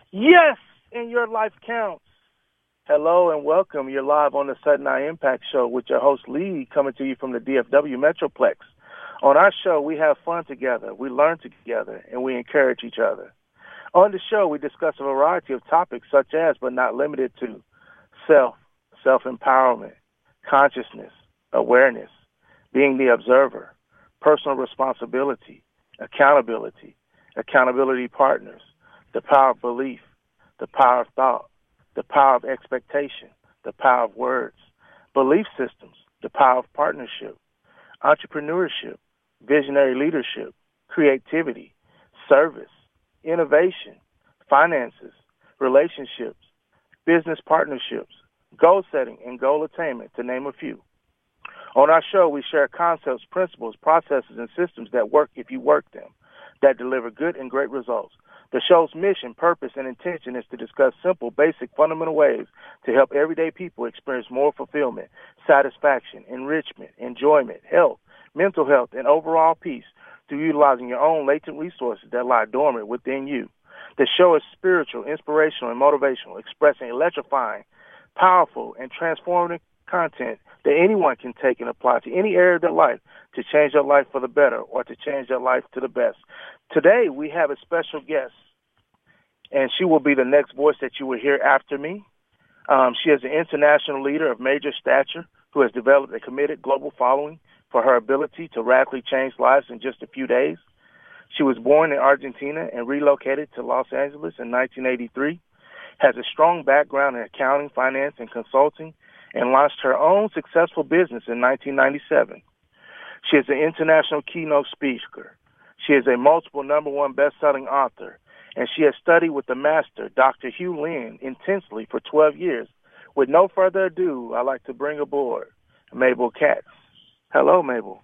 Yes, and your life counts. Hello and welcome. You're live on the Sudden Eye Impact Show with your host Lee, coming to you from the DFW Metroplex. On our show, we have fun together, we learn together, and we encourage each other. On the show, we discuss a variety of topics such as, but not limited to, self, self-empowerment, consciousness, awareness, being the observer, personal responsibility, accountability, accountability partners, the power of belief, the power of thought, the power of expectation, the power of words, belief systems, the power of partnership, entrepreneurship, visionary leadership, creativity, service, innovation, finances, relationships, business partnerships, goal setting, and goal attainment, to name a few. On our show, we share concepts, principles, processes, and systems that work if you work them, that deliver good and great results. The show's mission, purpose, and intention is to discuss simple, basic, fundamental ways to help everyday people experience more fulfillment, satisfaction, enrichment, enjoyment, health, mental health, and overall peace through utilizing your own latent resources that lie dormant within you. The show is spiritual, inspirational, and motivational, expressing electrifying, powerful, and transformative content that anyone can take and apply to any area of their life to change their life for the better or to change their life to the best. Today, we have a special guest, and she will be the next voice that you will hear after me. She is an international leader of major stature who has developed a committed global following for her ability to radically change lives in just a few days. She was born in Argentina and relocated to Los Angeles in 1983, has a strong background in accounting, finance, and consulting, and launched her own successful business in 1997. She is an international keynote speaker. She is a multiple #1 best-selling author, and she has studied with the master, Dr. Hugh Lin, intensely for 12 years. With no further ado, I'd like to bring aboard Mabel Katz. Hello, Mabel.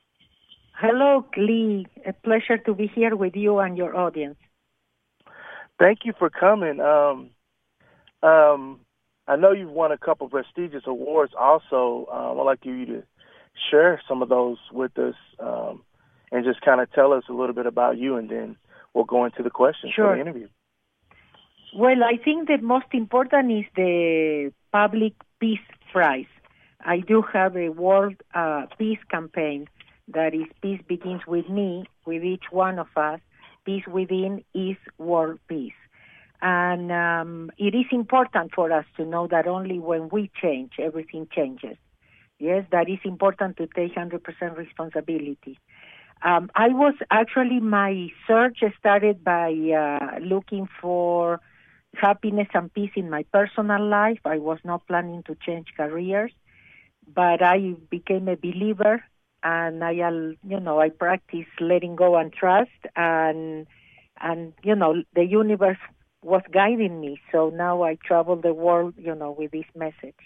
Hello, Lee. A pleasure to be here with you and your audience. Thank you for coming. I know you've won a couple of prestigious awards also. I'd like you to share some of those with us and just kind of tell us a little bit about you, and then we'll go into the questions Sure. for the interview. Well, I think the most important is the Public Peace Prize. I do have a world peace campaign that is Peace Begins With Me, with each one of us. Peace within is world peace. And it is important for us to know that only when we change, everything changes. Yes, that is important to take 100% responsibility. My search started by looking for happiness and peace in my personal life. I was not planning to change careers, but I became a believer, and I practice letting go and trust, and the universe was guiding me. So now I travel the world, with this message.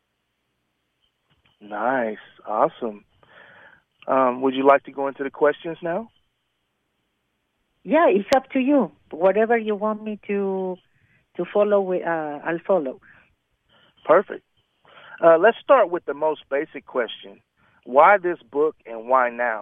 Nice. Awesome. Would you like to go into the questions now? Yeah, it's up to you. Whatever you want me to follow, I'll follow. Perfect. Let's start with the most basic question. Why this book and why now?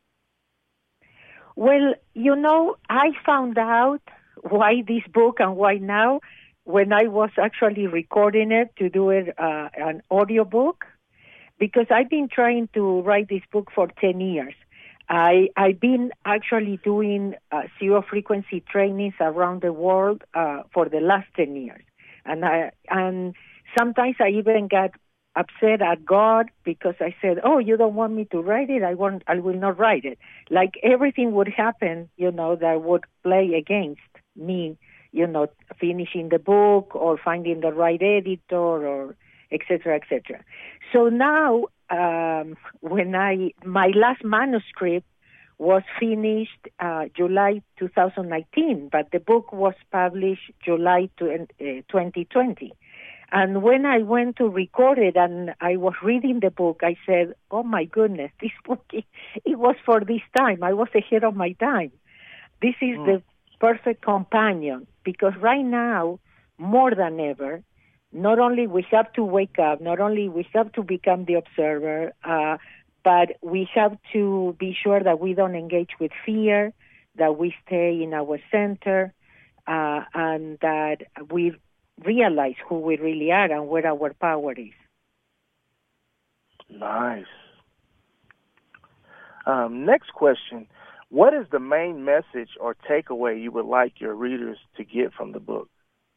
Well, I found out why this book and why now when I was actually recording it to do it an audiobook, because I've been trying to write this book for 10 years. I've been actually doing zero frequency trainings around the world for the last 10 years. And sometimes I even got upset at God because I said, "Oh, you don't want me to write it? I will not write it." Like everything would happen, that would play against me, finishing the book or finding the right editor or et cetera, et cetera. So now, when my last manuscript was finished July 2019, but the book was published July 2020. And when I went to record it and I was reading the book, I said, "Oh my goodness, this book, it was for this time. I was ahead of my time. This is the perfect companion," because right now, more than ever, not only we have to wake up, not only we have to become the observer, but we have to be sure that we don't engage with fear, that we stay in our center, and that we realize who we really are and where our power is. Nice. Next question. What is the main message or takeaway you would like your readers to get from the book?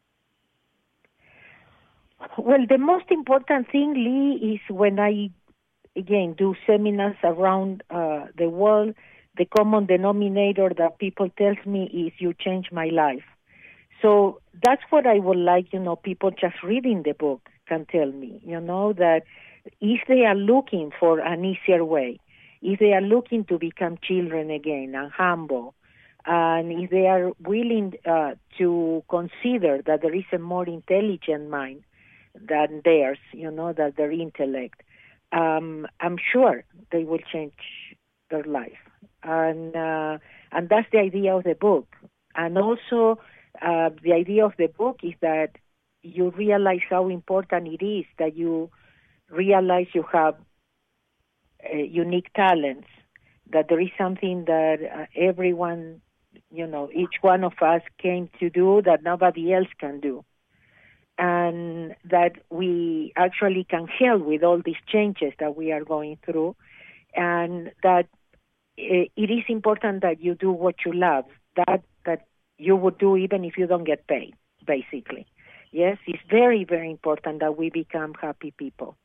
Well, the most important thing, Lee, is when I, again, do seminars around the world, the common denominator that people tells me is you changed my life. So that's what I would like, people just reading the book can tell me, that if they are looking for an easier way, if they are looking to become children again and humble, and if they are willing to consider that there is a more intelligent mind than theirs, that their intellect, I'm sure they will change their life. And that's the idea of the book. And also the idea of the book is that you realize how important it is that you realize you have unique talents, that there is something that everyone, each one of us came to do that nobody else can do. And that we actually can help with all these changes that we are going through, and that it is important that you do what you love, that you would do even if you don't get paid, basically. Yes, it's very, very important that we become happy people.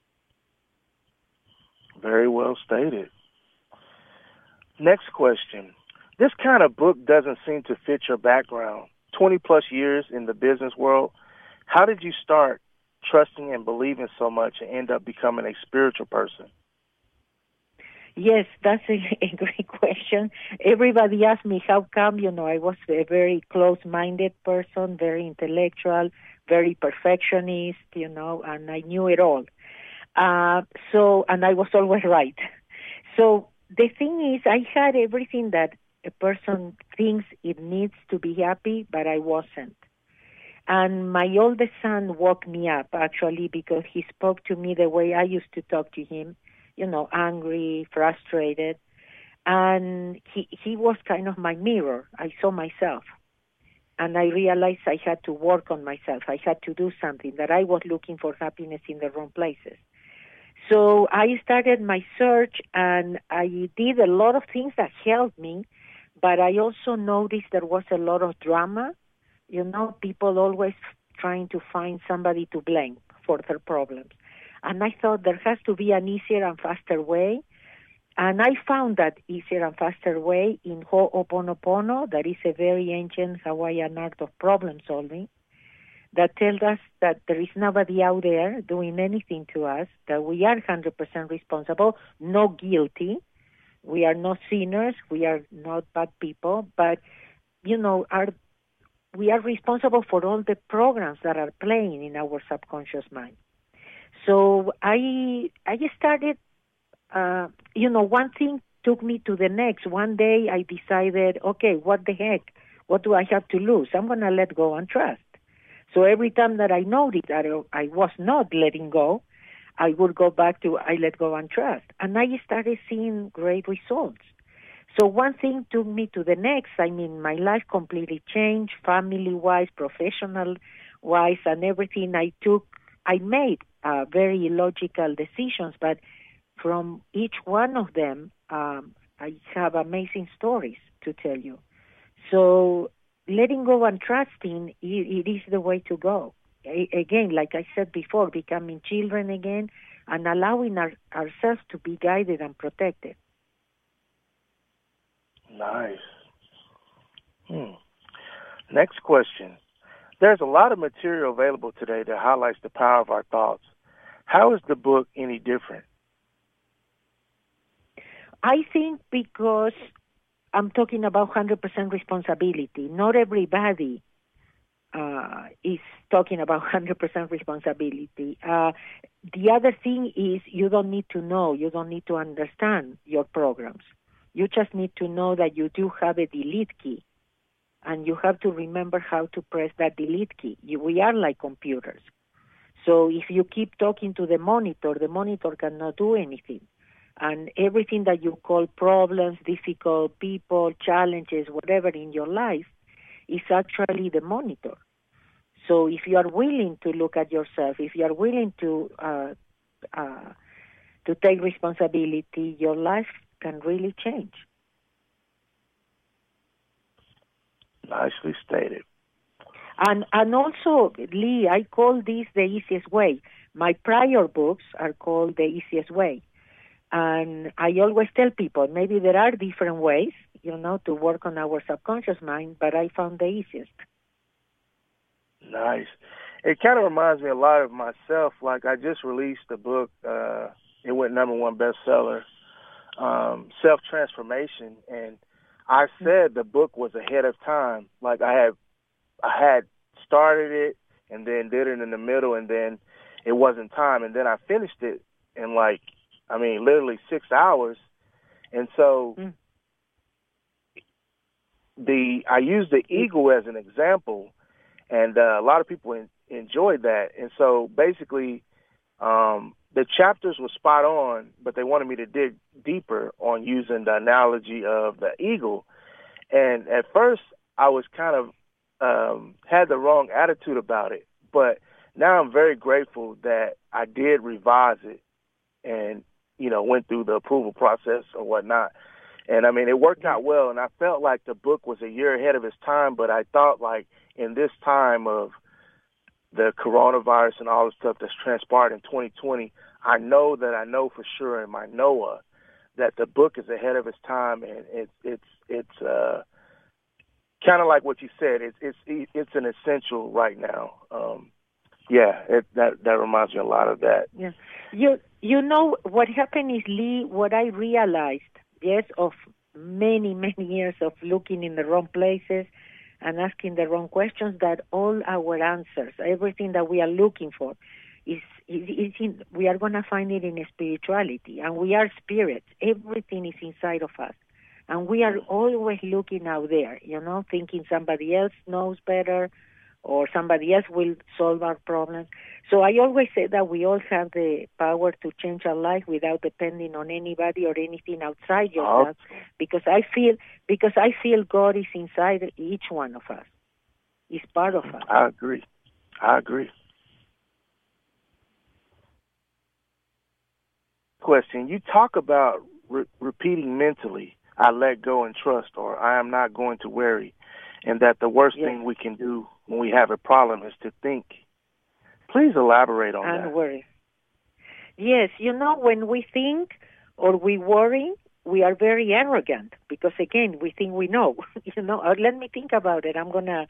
Very well stated. Next question. This kind of book doesn't seem to fit your background. 20 plus years in the business world. How did you start trusting and believing so much and end up becoming a spiritual person? Yes, that's a great question. Everybody asks me how come, I was a very close-minded person, very intellectual, very perfectionist, and I knew it all. And I was always right. So the thing is, I had everything that a person thinks it needs to be happy, but I wasn't. And my oldest son woke me up, actually, because he spoke to me the way I used to talk to him, angry, frustrated. And he was kind of my mirror. I saw myself. And I realized I had to work on myself. I had to do something, that I was looking for happiness in the wrong places. So I started my search, and I did a lot of things that helped me, but I also noticed there was a lot of drama. People always trying to find somebody to blame for their problems. And I thought there has to be an easier and faster way. And I found that easier and faster way in Ho'oponopono, that is a very ancient Hawaiian art of problem solving, that tells us that there is nobody out there doing anything to us, that we are 100% responsible, no guilty. We are not sinners, we are not bad people, but, we are responsible for all the programs that are playing in our subconscious mind. So I started, one thing took me to the next. One day I decided, okay, what the heck? What do I have to lose? I'm going to let go and trust. So every time that I noticed that I was not letting go, I would go back to I let go and trust. And I started seeing great results. So one thing took me to the next. My life completely changed, family-wise, professional-wise, and everything I made very logical decisions, but from each one of them, I have amazing stories to tell you. So letting go and trusting, it is the way to go. Again, like I said before, becoming children again and allowing ourselves to be guided and protected. Nice. Next question. There's a lot of material available today that highlights the power of our thoughts. How is the book any different? I think because I'm talking about 100% responsibility. Not everybody is talking about 100% responsibility. The other thing is you don't need to know, you don't need to understand your programs. You just need to know that you do have a delete key, and you have to remember how to press that delete key. We are like computers. So if you keep talking to the monitor cannot do anything. And everything that you call problems, difficult people, challenges, whatever in your life, is actually the monitor. So if you are willing to look at yourself, if you are willing to take responsibility, your life can really change. Nicely stated. And also, Lee, I call this the easiest way. My prior books are called the easiest way. And I always tell people, maybe there are different ways, to work on our subconscious mind, but I found the easiest. Nice. It kind of reminds me a lot of myself. Like, I just released a book. It went #1 bestseller, Self-Transformation. And I said the book was ahead of time. Like, I had started it and then did it in the middle, and then it wasn't time. And then I finished it in literally 6 hours. And so I used the eagle as an example, and a lot of people enjoyed that. And so basically, the chapters were spot on, but they wanted me to dig deeper on using the analogy of the eagle. And at first, I was kind of had the wrong attitude about it. But now I'm very grateful that I did revise it and, went through the approval process or whatnot. And, it worked out well, and I felt like the book was a year ahead of its time, but I thought, like, in this time of the coronavirus and all the stuff that's transpired in 2020, I know for sure in my Noah that the book is ahead of its time, and it's kind of like what you said. It's an essential right now. That reminds me a lot of that. Yeah, what happened is, Lee, what I realized, of many years of looking in the wrong places and asking the wrong questions, that all our answers, everything that we are looking for, we are going to find it in spirituality, and we are spirits. Everything is inside of us. And we are always looking out there, thinking somebody else knows better or somebody else will solve our problems. So I always say that we all have the power to change our life without depending on anybody or anything outside yourself, because I feel God is inside each one of us. He's part of us. I agree. Question. You talk about repeating mentally, I let go and trust, or I am not going to worry, and that the worst thing we can do when we have a problem is to think. Please elaborate on that. And worry. Yes, when we think or we worry, we are very arrogant because, again, we think we know. Or let me think about it. I'm gonna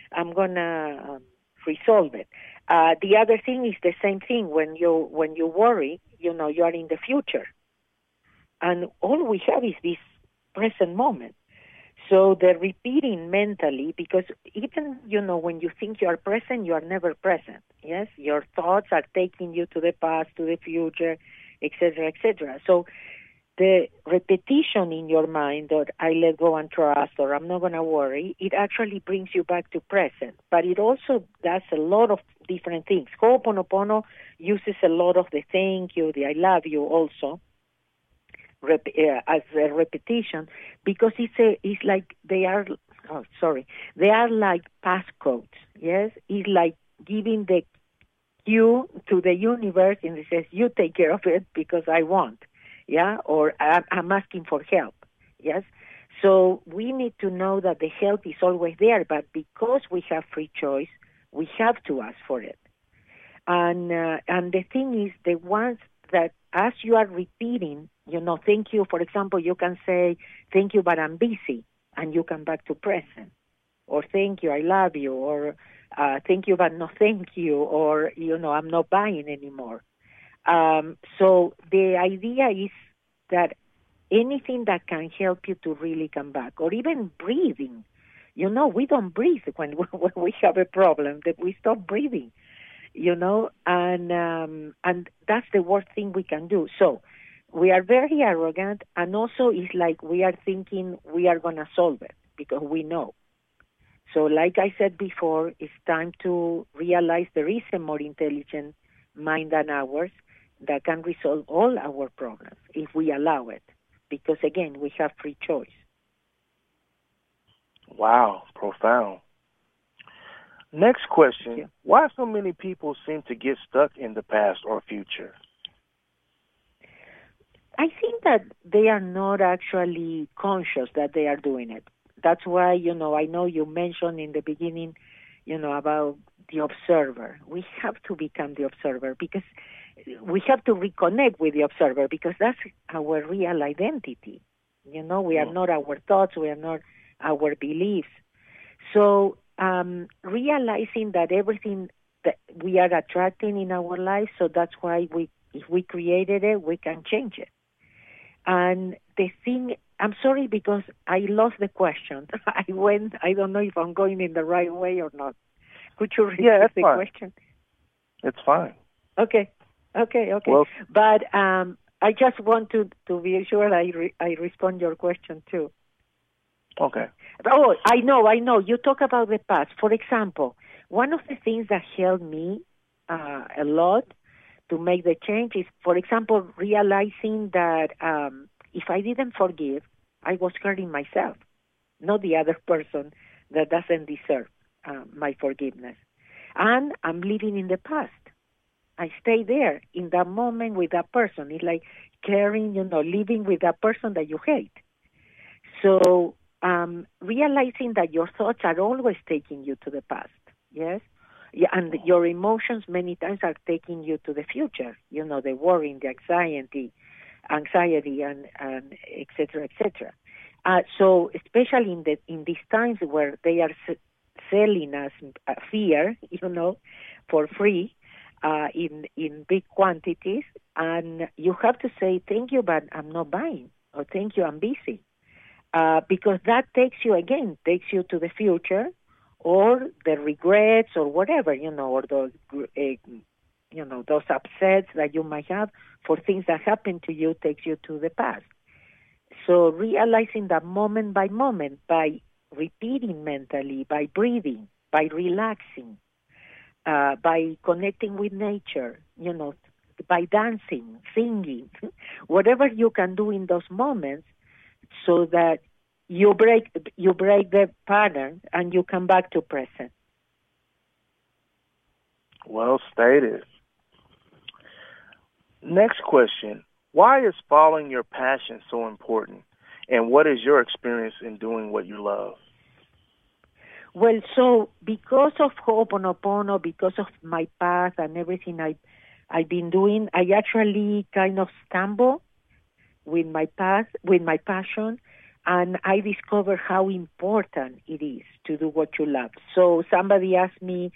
resolve it. The other thing is the same thing. When you worry, you are in the future, and all we have is this present moment. So the repeating mentally, because even, when you think you are present, you are never present. Yes, your thoughts are taking you to the past, to the future, etc., etc. So the repetition in your mind, or I let go and trust, or I'm not going to worry, it actually brings you back to present. But it also does a lot of different things. Ho'oponopono uses a lot of the thank you, the I love you also, as a repetition, because it's like they are like passcodes. Yes, it's like giving the cue to the universe, and it says, you take care of it because I want, or I'm asking for help. Yes, so we need to know that the help is always there, but because we have free choice, we have to ask for it. And the thing is, the ones that as you are repeating, thank you, for example, you can say, thank you, but I'm busy, and you come back to present. Or thank you, I love you, or thank you, but no thank you, or, I'm not buying anymore. So the idea is that anything that can help you to really come back, or even breathing. We don't breathe when we have a problem, that we stop breathing. And that's the worst thing we can do. So we are very arrogant, and also it's like we are thinking we are going to solve it because we know. So like I said before, it's time to realize there is a more intelligent mind than ours that can resolve all our problems if we allow it. Because again, we have free choice. Wow, profound. Next question. Why so many people seem to get stuck in the past or future? I think that they are not actually conscious that they are doing it. That's why, I know you mentioned in the beginning, about the observer. We have to become the observer because we have to reconnect with the observer because that's our real identity. We are not our thoughts, we are not our beliefs. So realizing that everything that we are attracting in our life, so that's why if we created it, we can change it. And the thing, I'm sorry because I lost the question. I don't know if I'm going in the right way or not. Could you repeat the question? It's fine. Okay. Well, but I just want to be sure I respond your question too. Okay. Oh, I know. You talk about the past. For example, one of the things that helped me a lot to make the change is, for example, realizing that if I didn't forgive, I was hurting myself, not the other person that doesn't deserve my forgiveness. And I'm living in the past. I stay there in that moment with that person. It's like caring, living with that person that you hate. So realizing that your thoughts are always taking you to the past, yes? Yeah, and your emotions many times are taking you to the future, the worry, the anxiety, and et cetera, et cetera. So especially in these times where they are selling us fear, for free, in big quantities, and you have to say, thank you, but I'm not buying, or thank you, I'm busy. Because that takes you to the future, or the regrets, or whatever, or those, those upsets that you might have for things that happen to you takes you to the past. So realizing that moment by moment, by repeating mentally, by breathing, by relaxing, by connecting with nature, by dancing, singing, whatever you can do in those moments, so that you break the pattern and you come back to present. Well stated. Next question. Why is following your passion so important? And what is your experience in doing what you love? Well, so because of Ho'oponopono, because of my path and everything I've been doing, I actually kind of stumble with my path, with my passion, and I discover how important it is to do what you love. So somebody asked me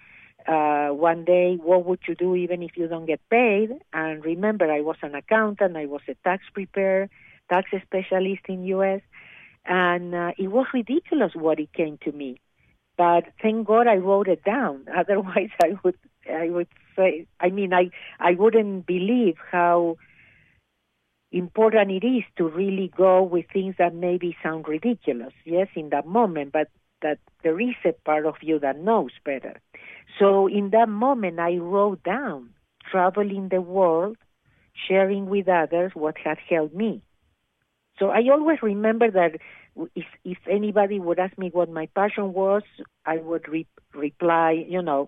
one day, what would you do even if you don't get paid? And remember, I was an accountant, I was a tax preparer, tax specialist in U.S., and it was ridiculous what it came to me. But thank God I wrote it down. Otherwise, I would say, I wouldn't believe how important it is to really go with things that maybe sound ridiculous, yes, in that moment, but that there is a part of you that knows better. So in that moment, I wrote down traveling the world, sharing with others what had helped me. So I always remember that if anybody would ask me what my passion was, I would reply,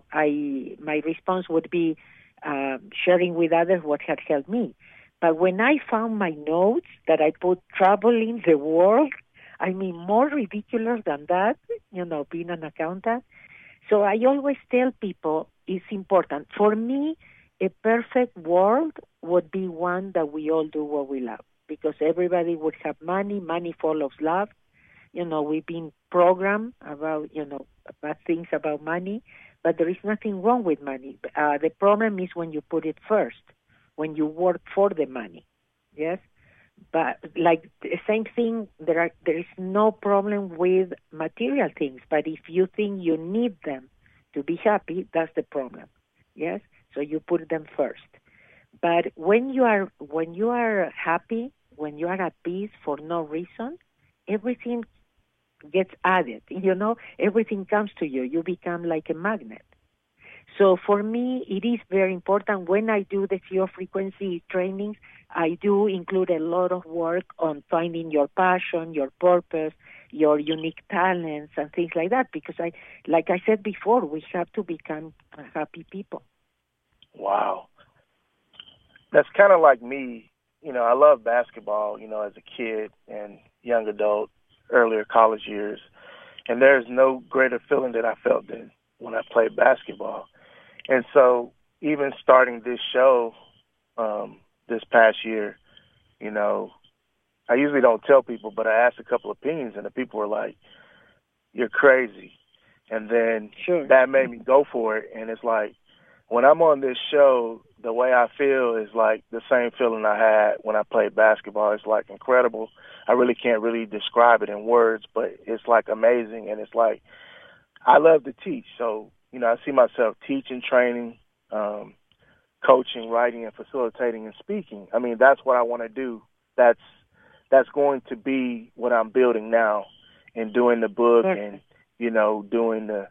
my response would be sharing with others what had helped me. But when I found my notes that I put traveling the world, more ridiculous than that, being an accountant. So I always tell people it's important. For me, a perfect world would be one that we all do what we love, because everybody would have money. Money follows love. We've been programmed about, bad things about money, but there is nothing wrong with money. The problem is when you put it first, when you work for the money, yes? But like the same thing, there is no problem with material things, but if you think you need them to be happy, that's the problem, yes? So you put them first. But when you are happy, when you are at peace for no reason, everything gets added. Everything comes to you. You become like a magnet. So for me, it is very important. When I do the geofrequency trainings, I do include a lot of work on finding your passion, your purpose, your unique talents and things like that. Because like I said before, we have to become happy people. Wow. That's kind of like me. I love basketball, as a kid and young adult, earlier college years. And there's no greater feeling that I felt than when I played basketball. And so even starting this show this past year, I usually don't tell people, but I asked a couple opinions, and the people were like, "You're crazy." And then that made me go for it. And it's like, when I'm on this show, the way I feel is like the same feeling I had when I played basketball. It's like incredible. I really can't really describe it in words, but it's like amazing. And it's like, I love to teach. So, I see myself teaching, training, coaching, writing, and facilitating and speaking. I mean, that's what I want to do. That's going to be what I'm building now and doing the book and, doing the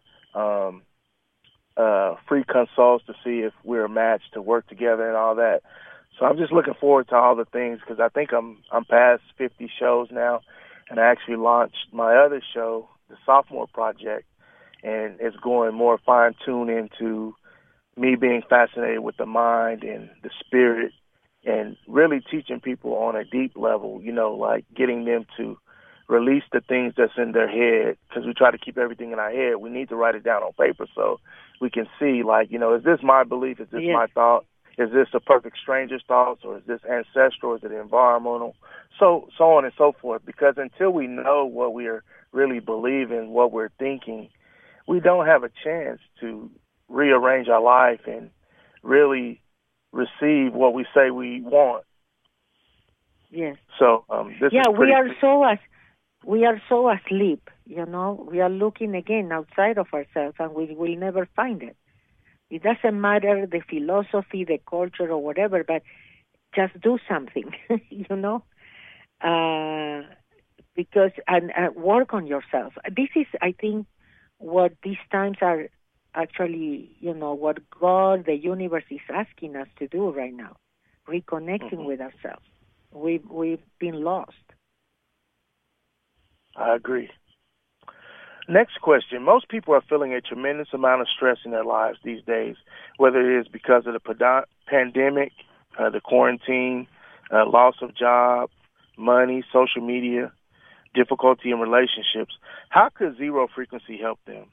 free consults to see if we're a match to work together and all that. So I'm just looking forward to all the things because I think I'm past 50 shows now, and I actually launched my other show, the Sophomore Project, and it's going more fine-tuned into me being fascinated with the mind and the spirit and really teaching people on a deep level, like getting them to release the things that's in their head, because we try to keep everything in our head. We need to write it down on paper so we can see, like, is this my belief? Is this my thought? Is this a perfect stranger's thoughts, or is this ancestral? Is it environmental? So on and so forth. Because until we know what we are really believing, what we're thinking, we don't have a chance to rearrange our life and really receive what we say we want. Yes. So we are so asleep, We are looking again outside of ourselves, and we will never find it. It doesn't matter the philosophy, the culture, or whatever, but just do something, because and work on yourself. This is, I think, what these times are actually, what God, the universe is asking us to do right now, reconnecting with ourselves. We've been lost. I agree. Next question. Most people are feeling a tremendous amount of stress in their lives these days, whether it is because of the pandemic, the quarantine, loss of job, money, social media, difficulty in relationships. How could zero frequency help them?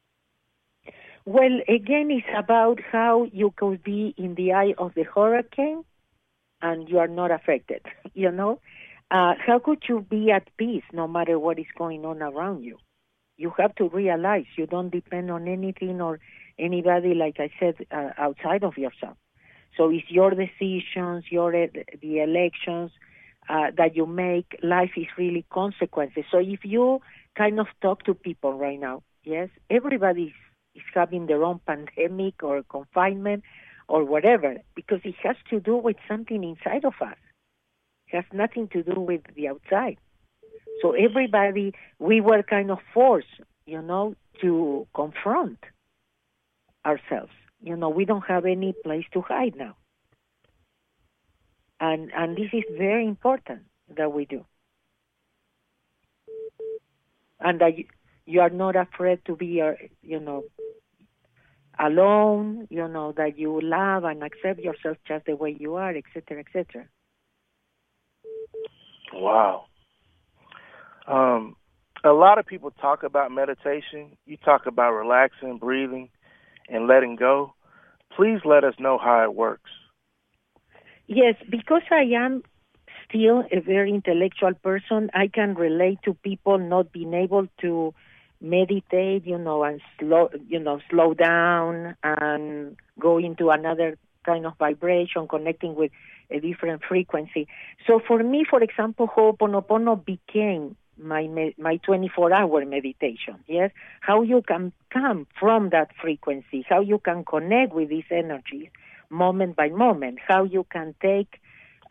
Well, again, it's about how you could be in the eye of the hurricane and you are not affected, How could you be at peace no matter what is going on around you? You have to realize you don't depend on anything or anybody, like I said, outside of yourself. So it's your decisions, the elections that you make. Life is really consequences. So if you kind of talk to people right now, yes, everybody is having their own pandemic or confinement or whatever, because it has to do with something inside of us. It has nothing to do with the outside. So everybody, we were kind of forced, to confront ourselves. We don't have any place to hide now. And this is very important that we do. And that you are not afraid to be, alone, that you love and accept yourself just the way you are, et cetera, et cetera. Wow. A lot of people talk about meditation. You talk about relaxing, breathing, and letting go. Please let us know how it works. Yes, because I am still a very intellectual person, I can relate to people not being able to meditate, and slow down and go into another kind of vibration, connecting with a different frequency. So for me, for example, Ho'oponopono became my 24-hour meditation, yes? How you can come from that frequency, how you can connect with these energies moment by moment, how you can take,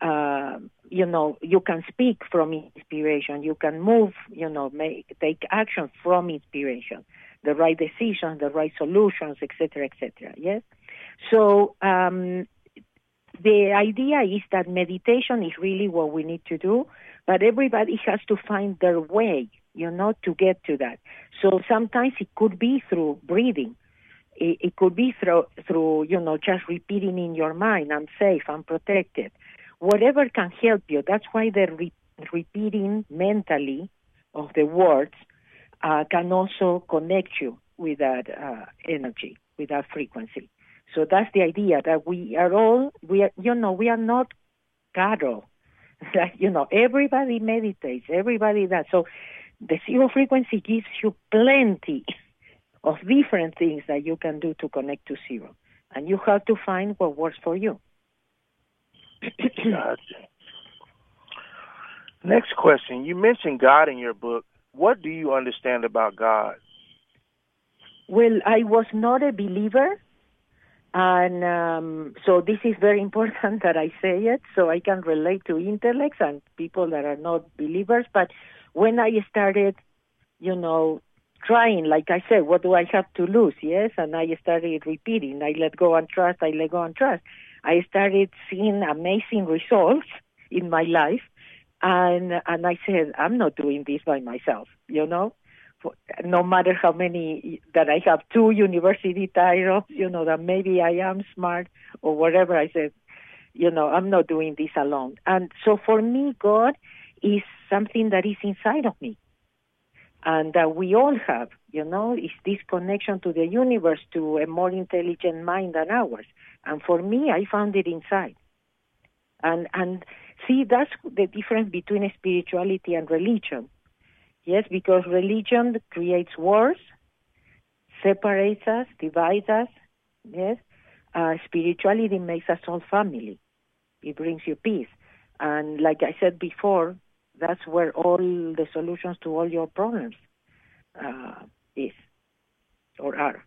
you can speak from inspiration, you can move, take action from inspiration, the right decisions, the right solutions, etc., yes? So the idea is that meditation is really what we need to do, but everybody has to find their way, to get to that. So sometimes it could be through breathing. It could be through just repeating in your mind, I'm safe, I'm protected. Whatever can help you. That's why the repeating mentally of the words can also connect you with that energy, with that frequency. So that's the idea, that we are not cattle. Everybody meditates, everybody does. So the zero frequency gives you plenty of different things that you can do to connect to zero. And you have to find what works for you. Gotcha. Next question. You mentioned God in your book. What do you understand about God? Well, I was not a believer, and so this is very important that I say it, so I can relate to intellects and people that are not believers. But when I started, trying, like I said, what do I have to lose? Yes, and I started repeating, I let go and trust, I let go and trust. I started seeing amazing results in my life, and I said, I'm not doing this by myself, no matter how many, that I have 2 university titles, that maybe I am smart or whatever. I said, I'm not doing this alone. And so for me, God is something that is inside of me and that we all have, is this connection to the universe, to a more intelligent mind than ours. And for me, I found it inside. And see, that's the difference between spirituality and religion. Yes, because religion creates wars, separates us, divides us. Yes, spirituality makes us all family. It brings you peace. And like I said before, that's where all the solutions to all your problems is or are.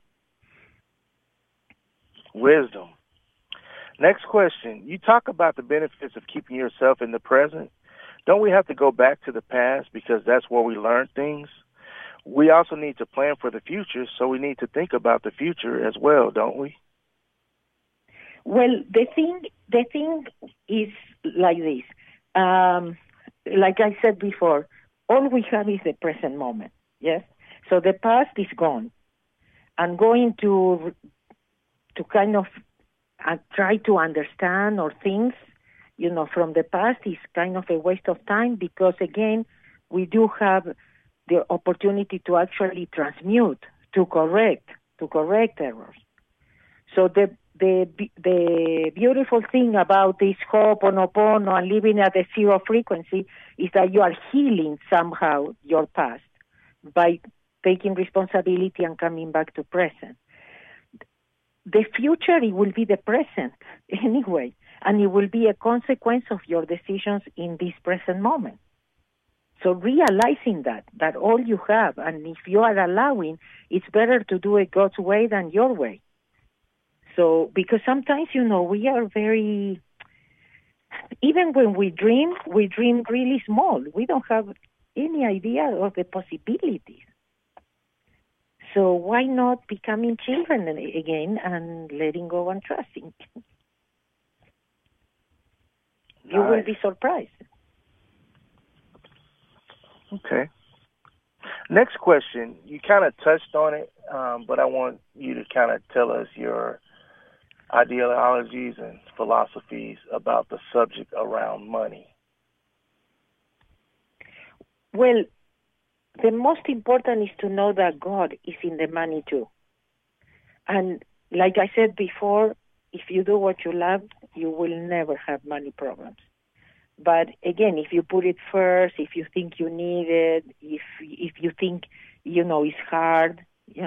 Wisdom. Next question. You talk about the benefits of keeping yourself in the present. Don't we have to go back to the past because that's where we learn things? We also need to plan for the future, so we need to think about the future as well, don't we? Well, the thing is like this. Like I said before, all we have is the present moment, yes? So the past is gone. And going to kind of try to understand or things, from the past is kind of a waste of time because, again, we do have the opportunity to actually transmute, to correct errors. So the beautiful thing about this Ho'oponopono and living at the zero frequency is that you are healing somehow your past by taking responsibility and coming back to present. The future, it will be the present anyway, and it will be a consequence of your decisions in this present moment. So realizing that all you have, and if you are allowing, it's better to do it God's way than your way. So, because sometimes, we are very, even when we dream really small. We don't have any idea of the possibilities. So why not becoming children again and letting go and trusting? You will be surprised. Okay. Next question. You kind of touched on it, but I want you to kind of tell us your ideologies and philosophies about the subject around money. Well, the most important is to know that God is in the money too. And like I said before, if you do what you love, you will never have money problems. But again, if you put it first, if you think you need it, if you think, it's hard,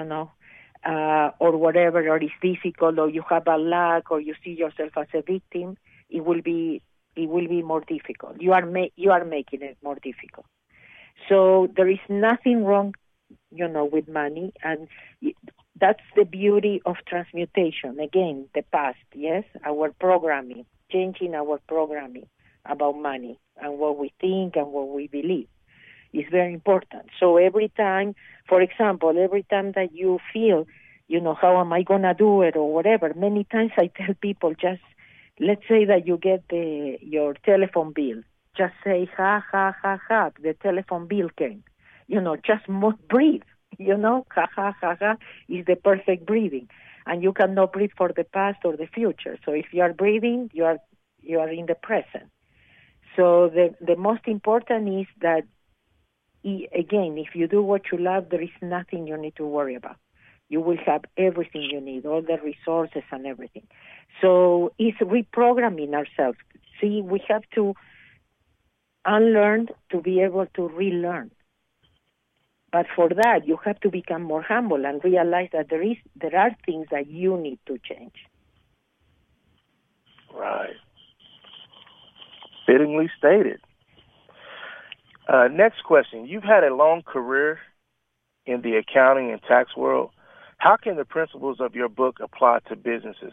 or whatever, or it's difficult, or you have a lack, or you see yourself as a victim, it will be more difficult. You are making it more difficult. So there is nothing wrong, with money, and that's the beauty of transmutation. Again, the past, yes, our programming, changing our programming about money and what we think and what we believe is very important. So every time, for example, that you feel, how am I going to do it or whatever, many times I tell people, just let's say that you get your telephone bill. Just say, ha, ha, ha, ha, the telephone bill came. just breathe. Ha ha ha ha is the perfect breathing, and you cannot breathe for the past or the future. So if you are breathing, you are in the present. So the most important is that, again, if you do what you love, there is nothing you need to worry about. You will have everything you need, all the resources and everything. So it's reprogramming ourselves. See, we have to unlearn to be able to relearn. But for that, you have to become more humble and realize that there are things that you need to change. Right. Fittingly stated. Next question. You've had a long career in the accounting and tax world. How can the principles of your book apply to businesses?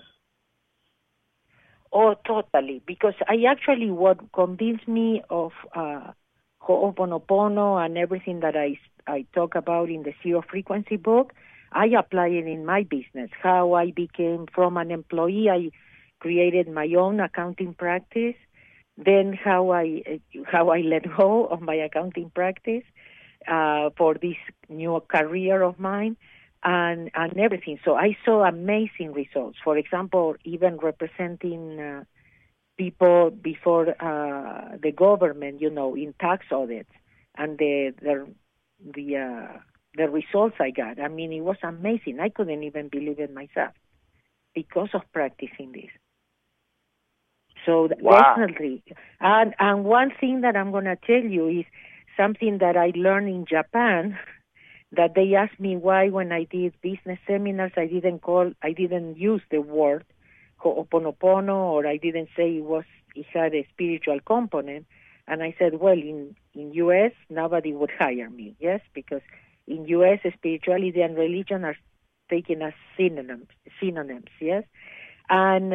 Oh, totally. Because what convinced me of Ho'oponopono and everything that I talk about in the Zero Frequency book, I apply it in my business. How I became from an employee, I created my own accounting practice. Then how I let go of my accounting practice for this new career of mine. And everything. So I saw amazing results. For example, even representing people before the government, in tax audits, and the results I got. I mean, it was amazing. I couldn't even believe it myself because of practicing this. So wow. Definitely. And one thing that I'm going to tell you is something that I learned in Japan, that they asked me why when I did business seminars I didn't use the word Ho'oponopono, or I didn't say it had a spiritual component. And I said, well, in U.S. nobody would hire me, yes, because in U.S. spirituality and religion are taken as synonyms, yes, and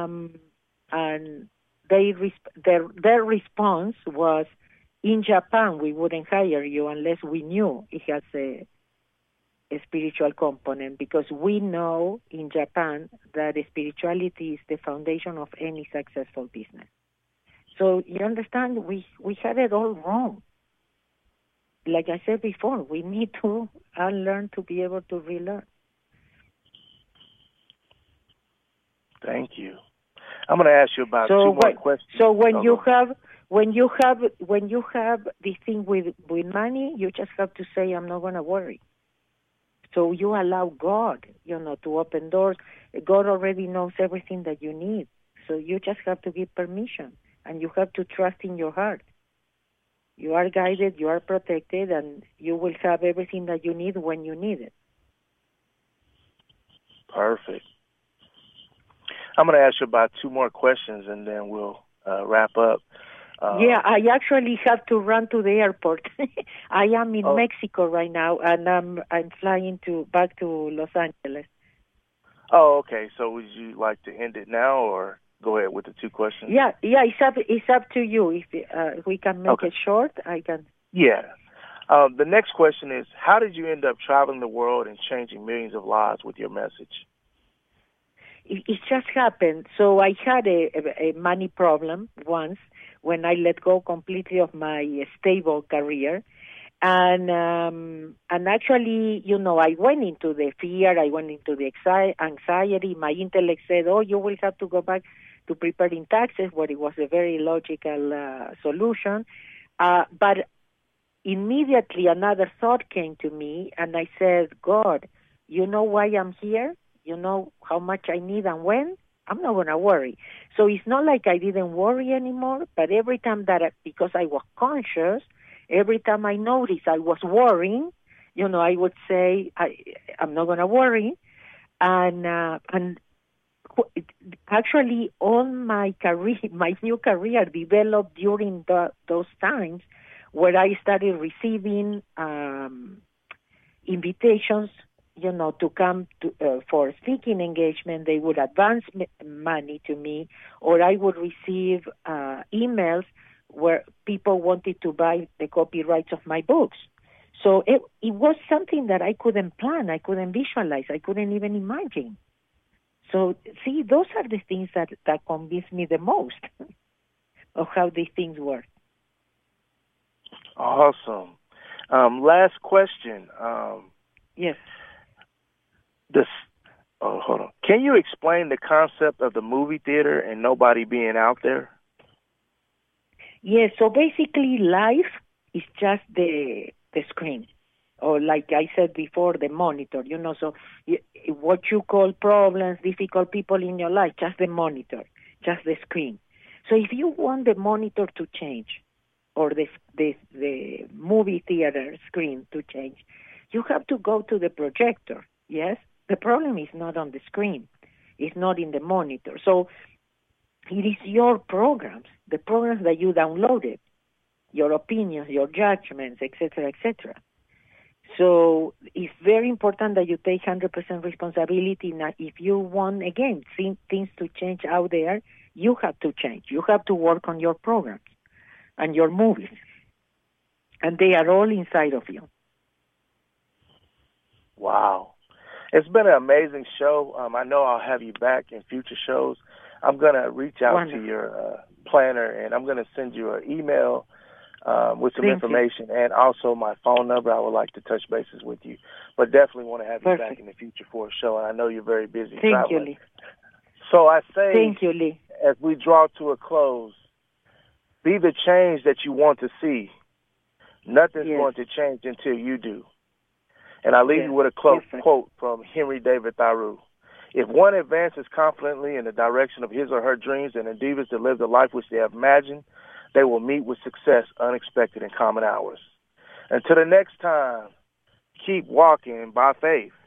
their response was, in Japan, we wouldn't hire you unless we knew it has a spiritual component, because we know in Japan that spirituality is the foundation of any successful business. So you understand, we had it all wrong. Like I said before, we need to unlearn to be able to relearn. Thank you. I'm going to ask you about two more questions. So when you have this thing with money, you just have to say, I'm not going to worry. So you allow God, to open doors. God already knows everything that you need. So you just have to give permission, and you have to trust in your heart. You are guided, you are protected, and you will have everything that you need when you need it. Perfect. I'm going to ask you about two more questions, and then we'll wrap up. Yeah, I actually have to run to the airport. I am in Mexico right now, and I'm flying back to Los Angeles. Oh, okay. So would you like to end it now, or go ahead with the two questions? Yeah. It's up to you. If we can make it short, I can. Yeah. The next question is, how did you end up traveling the world and changing millions of lives with your message? It just happened. So I had a money problem once when I let go completely of my stable career. And actually, I went into the fear, I went into the anxiety. My intellect said, you will have to go back to preparing taxes, but it was a very logical solution. But immediately another thought came to me, and I said, God, you know why I'm here? You know how much I need and when? I'm not going to worry. So it's not like I didn't worry anymore, but every time because I was conscious, every time I noticed I was worrying, I would say, I'm not going to worry. And actually, all my career, my new career developed during those times where I started receiving invitations to come for speaking engagement. They would advance money to me, or I would receive emails where people wanted to buy the copyrights of my books. So it was something that I couldn't plan, I couldn't visualize, I couldn't even imagine. So, see, those are the things that convince me the most of how these things work. Awesome. Last question. Yes. This. Oh, hold on. Can you explain the concept of the movie theater and nobody being out there? Yes. So basically, life is just the screen, or like I said before, the monitor. So what you call problems, difficult people in your life, just the monitor, just the screen. So if you want the monitor to change, or the movie theater screen to change, you have to go to the projector. Yes. The problem is not on the screen. It's not in the monitor. So it is your programs, the programs that you downloaded, your opinions, your judgments, etc., etc. So it's very important that you take 100% responsibility. Now, if you want, again, things to change out there, you have to change. You have to work on your programs and your movies. And they are all inside of you. Wow. It's been an amazing show. I know I'll have you back in future shows. I'm going to reach out to your planner, and I'm going to send you an email with some information and also my phone number. I would like to touch bases with you, but definitely want to have you back in the future for a show, and I know you're very busy traveling. Thank you, Lee. So I say, thank you, Lee. As we draw to a close, be the change that you want to see. Nothing's going to change until you do. And I leave you with a quote from Henry David Thoreau. If one advances confidently in the direction of his or her dreams and endeavors to live the life which they have imagined, they will meet with success unexpected in common hours. Until the next time, keep walking by faith.